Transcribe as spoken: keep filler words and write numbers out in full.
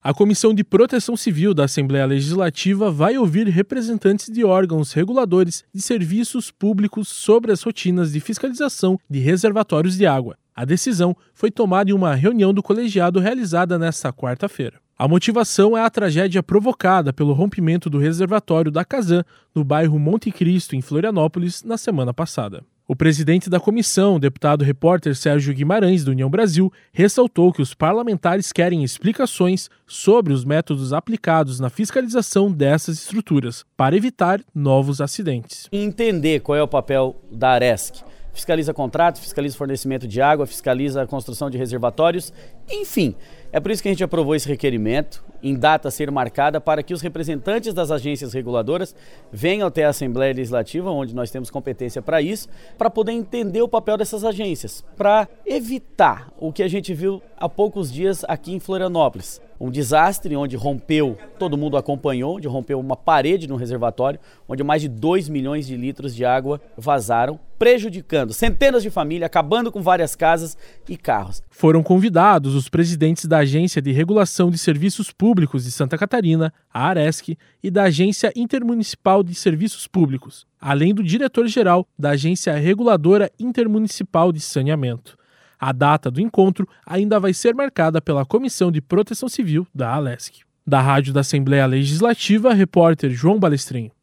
A Comissão de Proteção Civil da Assembleia Legislativa vai ouvir representantes de órgãos reguladores de serviços públicos sobre as rotinas de fiscalização de reservatórios de água. A decisão foi tomada em uma reunião do colegiado realizada nesta quarta-feira. A motivação é a tragédia provocada pelo rompimento do reservatório da Casan, no bairro Monte Cristo, em Florianópolis, na semana passada. O presidente da comissão, deputado repórter Sérgio Guimarães, do União Brasil, ressaltou que os parlamentares querem explicações sobre os métodos aplicados na fiscalização dessas estruturas, para evitar novos acidentes. Entender qual é o papel da Aresc. Fiscaliza contrato, fiscaliza fornecimento de água, fiscaliza a construção de reservatórios, enfim. É por isso que a gente aprovou esse requerimento, em data a ser marcada, para que os representantes das agências reguladoras venham até a Assembleia Legislativa, onde nós temos competência para isso, para poder entender o papel dessas agências, para evitar o que a gente viu há poucos dias aqui em Florianópolis. Um desastre onde rompeu, todo mundo acompanhou, onde rompeu uma parede no reservatório, onde mais de dois milhões de litros de água vazaram, prejudicando centenas de famílias, acabando com várias casas e carros. Foram convidados os presidentes da Agência de Regulação de Serviços Públicos de Santa Catarina, a Aresc, e da Agência Intermunicipal de Serviços Públicos, além do diretor-geral da Agência Reguladora Intermunicipal de Saneamento. A data do encontro ainda vai ser marcada pela Comissão de Proteção Civil da Alesc. Da Rádio da Assembleia Legislativa, repórter João Balestrinho.